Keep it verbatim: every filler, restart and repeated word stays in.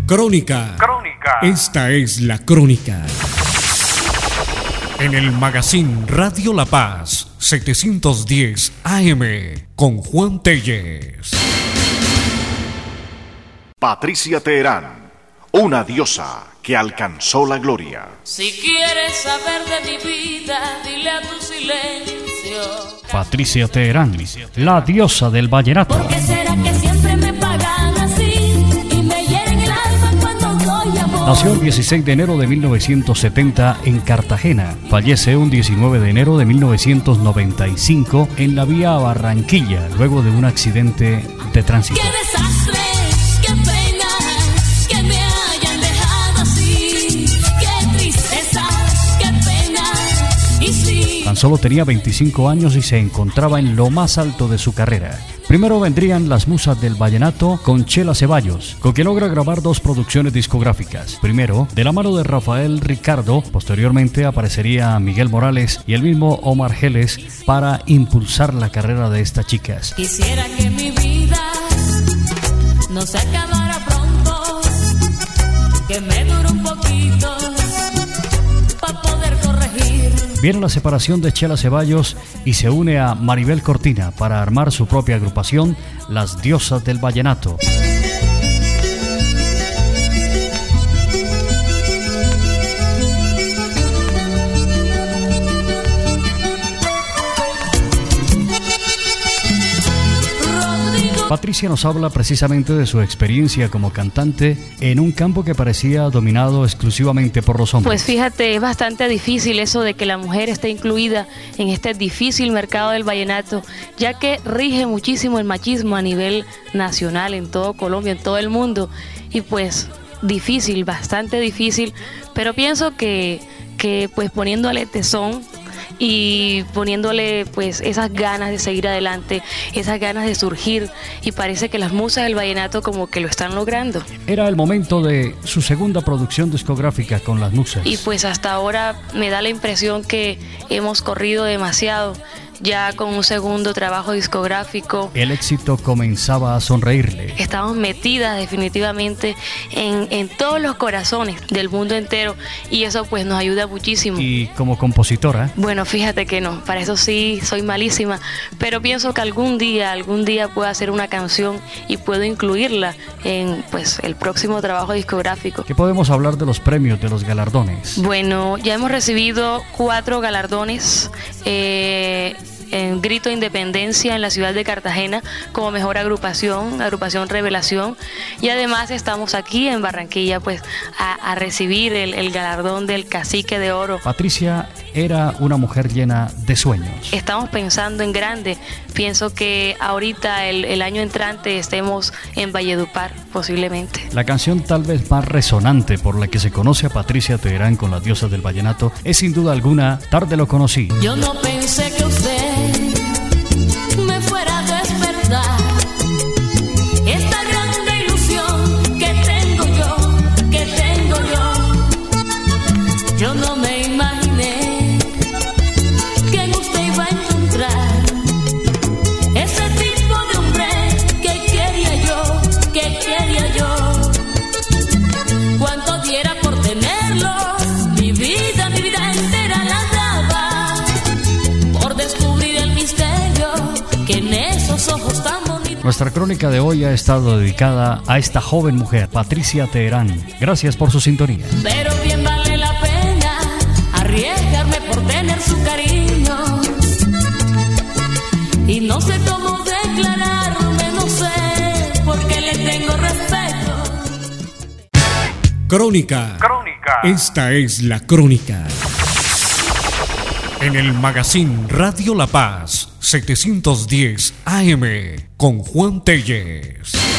Crónica. Crónica. Esta es la crónica. En el magazine Radio La Paz, setecientos diez A M, con Juan Tellez. Patricia Teherán, una diosa que alcanzó la gloria. Si quieres saber de mi vida, dile a tu silencio. Patricia Teherán, la diosa del vallenato. ¿Por qué será que siempre me pagan así y me hieren el alma cuando doy amor? Nació el dieciséis de enero de mil novecientos setenta en Cartagena. Fallece un diecinueve de enero de mil novecientos noventa y cinco en la vía a Barranquilla, luego de un accidente de tránsito. ¡Qué desastre! ¡Qué pena! ¡Que me hayan dejado así! ¡Qué tristeza! ¡Qué pena! Y sí. Tan solo tenía veinticinco años y se encontraba en lo más alto de su carrera. Primero vendrían las musas del vallenato con Chela Ceballos, con quien logra grabar dos producciones discográficas. Primero, de la mano de Rafael Ricardo, posteriormente aparecería Miguel Morales y el mismo Omar Geles para impulsar la carrera de estas chicas. Quisiera que mi vida no se acabara pronto, que me dure un poquito para poder corregir. Viene la separación de Chela Ceballos y se une a Maribel Cortina para armar su propia agrupación, Las Diosas del Vallenato. Patricia nos habla precisamente de su experiencia como cantante en un campo que parecía dominado exclusivamente por los hombres. Pues fíjate, es bastante difícil eso de que la mujer esté incluida en este difícil mercado del vallenato, ya que rige muchísimo el machismo a nivel nacional, en todo Colombia, en todo el mundo, y pues difícil, bastante difícil, pero pienso que, que pues poniéndole tesón y poniéndole pues esas ganas de seguir adelante, esas ganas de surgir, y parece que las musas del vallenato como que lo están logrando. Era el momento de su segunda producción discográfica con Las Musas. Y pues hasta ahora me da la impresión que hemos corrido demasiado, ya con un segundo trabajo discográfico. El éxito comenzaba a sonreírle. Estamos metidas definitivamente en, en todos los corazones del mundo entero, y eso pues nos ayuda muchísimo. ¿Y como compositora? Bueno, fíjate que no, para eso sí soy malísima, pero pienso que algún día, algún día puedo hacer una canción y puedo incluirla en pues el próximo trabajo discográfico. ¿Qué podemos hablar de los premios, de los galardones? Bueno, ya hemos recibido cuatro galardones. Eh, en Grito de Independencia en la ciudad de Cartagena como mejor agrupación, agrupación Revelación, y además estamos aquí en Barranquilla pues a, a recibir el, el galardón del Cacique de Oro. Patricia era una mujer llena de sueños. Estamos pensando en grande. Pienso que ahorita el, el año entrante estemos en Valledupar posiblemente. La canción tal vez más resonante por la que se conoce a Patricia Teherán con Las Diosas del Vallenato es sin duda alguna Tarde lo conocí. Yo no pensé que usted me fuera a despertar esta grande ilusión que tengo yo, que tengo yo. Yo no me imaginé que en usted iba a encontrar ese tipo de hombre que quería yo, que quería yo. Cuánto diera por tenerlo, mi vida, mi vida entera la daba por descubrir el misterio que en esos ojos tan bonitos. Nuestra crónica de hoy ha estado dedicada a esta joven mujer, Patricia Teherán. Gracias por su sintonía. Pero bien vale la pena arriesgarme por tener su cariño, y no sé cómo declararme, no sé, porque le tengo respeto. Crónica. Crónica. Esta es la crónica. En el magazine Radio La Paz, setecientos diez A M, con Juan Tellez.